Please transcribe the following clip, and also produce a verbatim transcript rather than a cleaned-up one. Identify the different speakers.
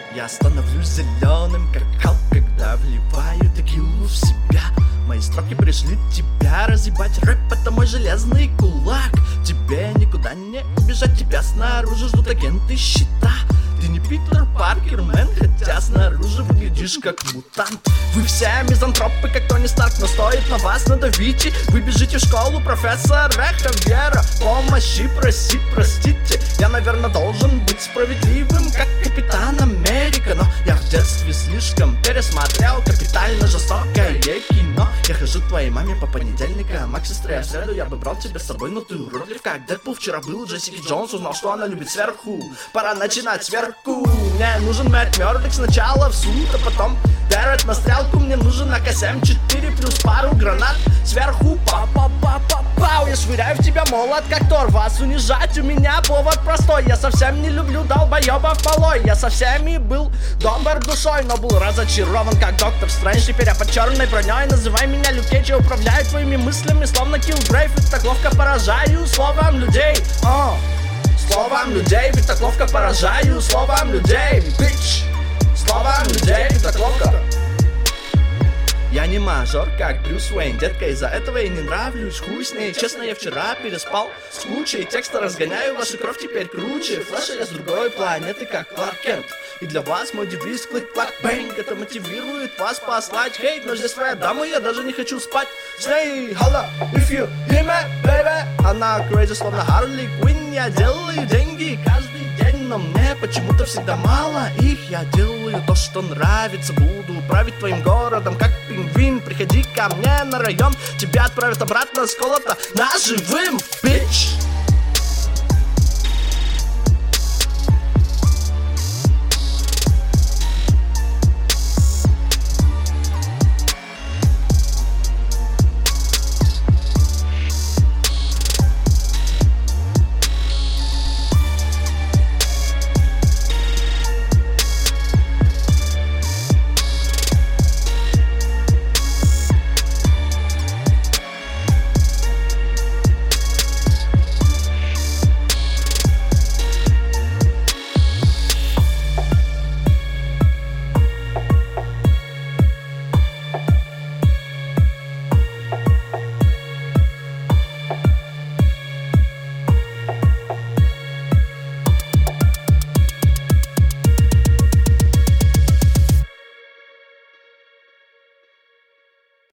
Speaker 1: Я становлюсь зеленым, как Халк, когда вливаю текилу в себя. Мои строки пришли тебя разъебать. Рэп — это мой железный кулак. Тебе никуда не убежать, тебя снаружи ждут агенты щита. Ты не Питер Паркер, мэн, хотя снаружи выглядишь как мутант. Вы все мизантропы, как Тони Старк, но стоит на вас надавите. Вы бежите в школу профессора Хавьера помощи просить, простите. Я, наверное, должен быть справедливым, как Капитан Америка, но я в детстве слишком пересмотрел капитально жестокое кино. Я хожу к твоей маме по понедельникам, а к сестре в среду я бы брал тебя с собой, но ты уродлив, как Дэдпул. Вчера был Джессики Джонс, узнал, что она любит сверху. Пора начинать сверху. Мне нужен Мэтт Мёрдок сначала в суд, а потом Дэррет на стрелку. Мне нужен А К семь четыре плюс пару гранат сверху. Па-па-па-па-пау. Я швыряю в тебя молот, как Тор. Вас унижать у меня повод простой. Я совсем не люблю долбоебов полой. Я со всеми был добр душой, но был разочарован, как Доктор Стрэндж. Теперь я под черной броней. Называй меня Люк Кейдж. Я управляю твоими мыслями, словно Киллгрейв. И так ловко поражаю словом людей. О, словом людей, ведь так ловко поражаю словом людей, бич. Словом людей, ведь так ловко. Я не мажор, как Брюс Уэйн, детка, из-за этого я не нравлюсь, хуй с ней. Честно, я вчера переспал с кучей текста, разгоняю вашу кровь теперь круче. Флэша я с другой планеты, как Кларк Кент. И для вас мой девиз клик-клак-бэнг. Это мотивирует вас послать хейт, но здесь твоя дама, я даже не хочу спать с ней. Holla, if you hear me, baby. Она crazy, словно Харли Квинн. Я делаю деньги каждый день, но мне почему-то всегда мало их. Я делаю то, что нравится, буду править твоим городом, как пингвин. Приходи ко мне на район, тебя отправят обратно с колота ножевым, бич.